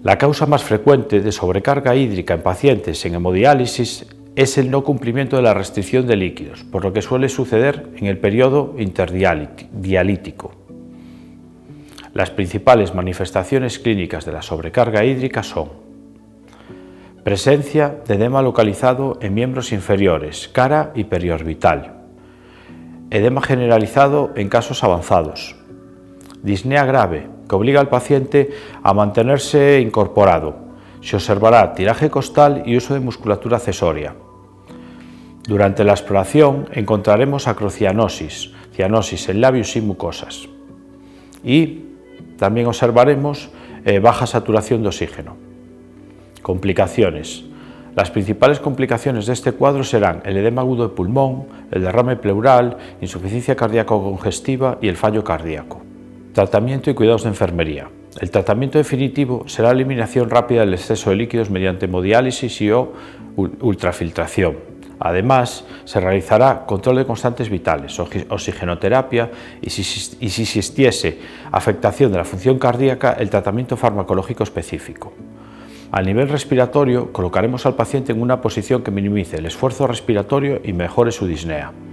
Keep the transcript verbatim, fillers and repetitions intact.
La causa más frecuente de sobrecarga hídrica en pacientes en hemodiálisis es el no cumplimiento de la restricción de líquidos, por lo que suele suceder en el periodo interdialítico. Las principales manifestaciones clínicas de la sobrecarga hídrica son: presencia de edema localizado en miembros inferiores, cara y periorbital, edema generalizado en casos avanzados, disnea grave que obliga al paciente a mantenerse incorporado. Se observará tiraje costal y uso de musculatura accesoria. Durante la exploración encontraremos acrocianosis, cianosis en labios y mucosas. Y también observaremos eh, baja saturación de oxígeno. Complicaciones. Las principales complicaciones de este cuadro serán el edema agudo de pulmón, el derrame pleural, insuficiencia cardíaca congestiva y el fallo cardíaco. Tratamiento y cuidados de enfermería. El tratamiento definitivo será la eliminación rápida del exceso de líquidos mediante hemodiálisis y o ultrafiltración. Además, se realizará control de constantes vitales, oxigenoterapia y si, y si existiese afectación de la función cardíaca, el tratamiento farmacológico específico. A nivel respiratorio, colocaremos al paciente en una posición que minimice el esfuerzo respiratorio y mejore su disnea.